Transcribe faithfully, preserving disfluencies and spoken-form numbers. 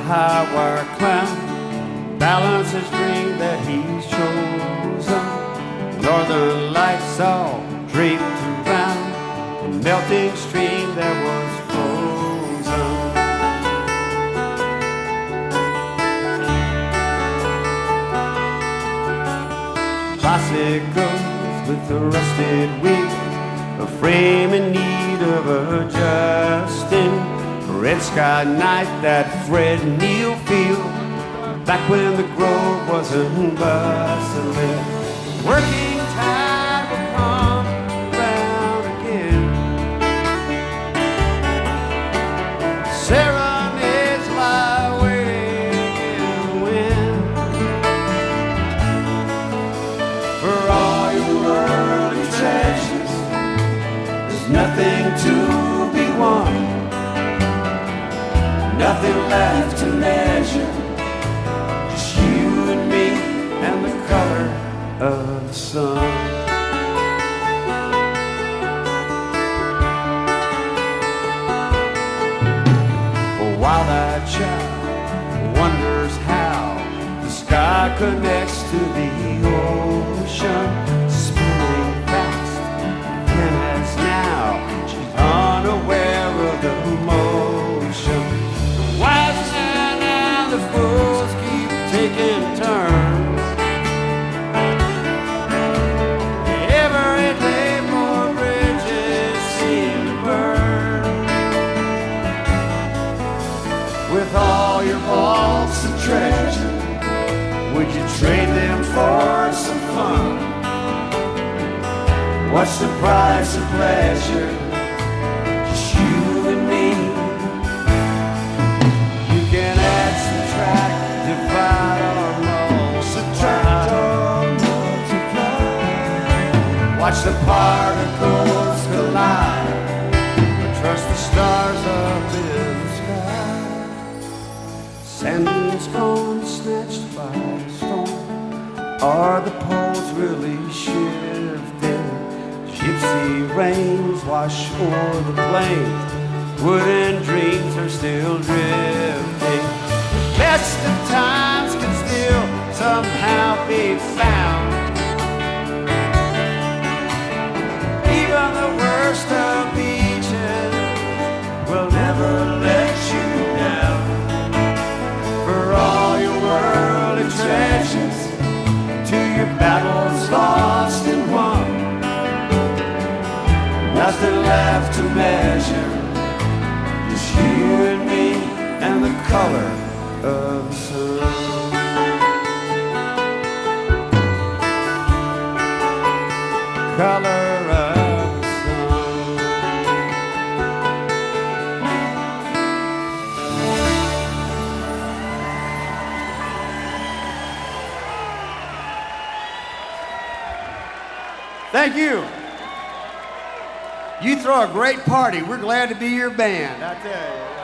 high wire clown, balance his dream that he's chosen. Northern lights all draped around the melting stream that was frozen. Bicycles with the rusted wheels, a frame in need of adjusting. Red sky night that Fred Neil field, back when the Grove wasn't bustling. Working tide will come round again. Serenades lie waiting in the wind. For all your worldly treasures, there's nothing to be won, nothing left to measure, just you and me and the color of the sun. While that child wonders how the sky connects to the ocean, spinning fast, and as now she's unaware of the motion. The wise men and the fools keep taking turns. Every day more bridges seem to burn. With all your vaults of treasure, would you trade them for some fun? What's the price of pleasure? Just you and me. You can add, subtract, divide, or multiply. Watch the particles collide, but trust the stars up in the sky. Sand dunes gone, snatched by a storm. Are the poles really shifting? Gypsy rains wash o'er the plains. Wooden dreams are still drifting. The best of times can still somehow be found. Even the worst of beaches will never let you down. For all your worldly treasures, to your battles lost and won, nothing left to measure, just you and me and the color of the sun. Color of the sun. Thank you. You throw a great party. We're glad to be your band, I tell you.